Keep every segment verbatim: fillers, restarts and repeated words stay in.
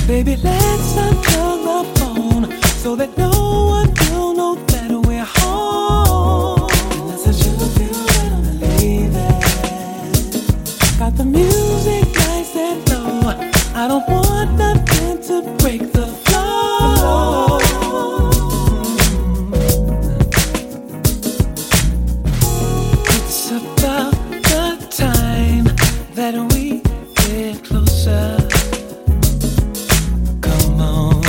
Baby, let's unplug the phone so that no one will know that we're home. Unless I should feel that I'm leaving. Got the music nice and low. I don't want nothing to break the flow. It's about the time that we get closer. Come on.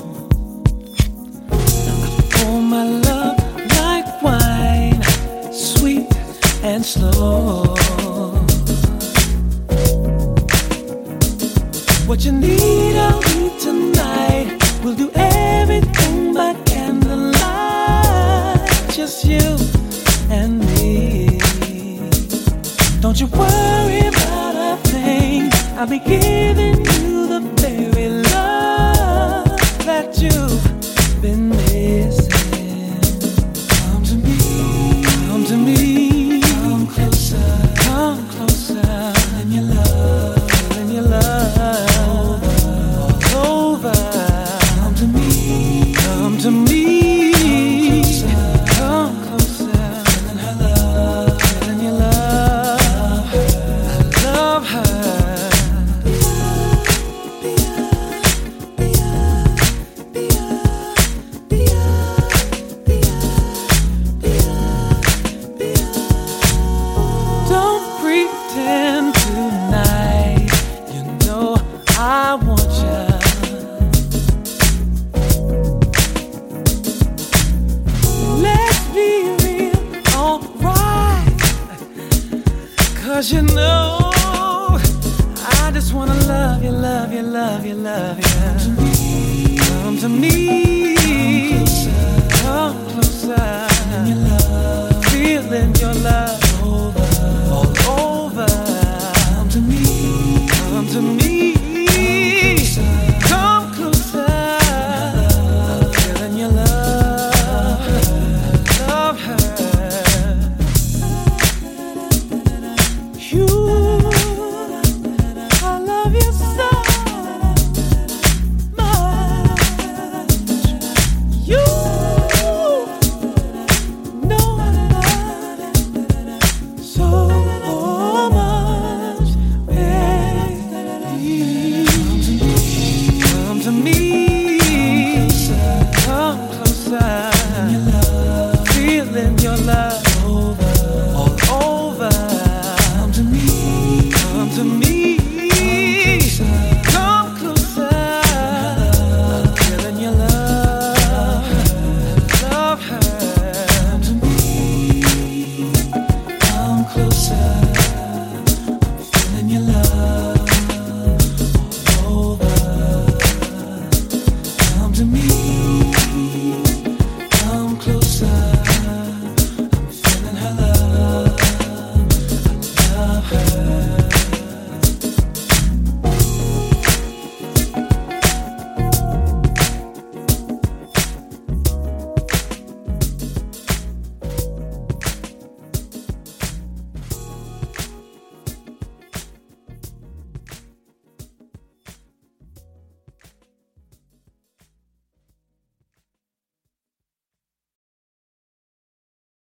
I pour my love like wine, sweet and slow. What you need, I'll need tonight. We'll do everything by candlelight. Just you and me. Don't you worry about a thing. I'll be giving you the very love that you've been missing. Come to me, come to me, come closer, come closer. And your love, and your love, over. Come to me, come to me, come closer. And her love, and your love, I love her. Don't pretend tonight, you know I want you. Let's be real, alright. Cause you know I just wanna love you, love you, love you, love you. Come to me, come closer. Feeling your love all over. Come to me, come to me, come closer. Feeling your love, love her. You, I love you so much. You know I love you so much, baby. Come to me, come closer. Feeling your love all over. Come to me, come to me.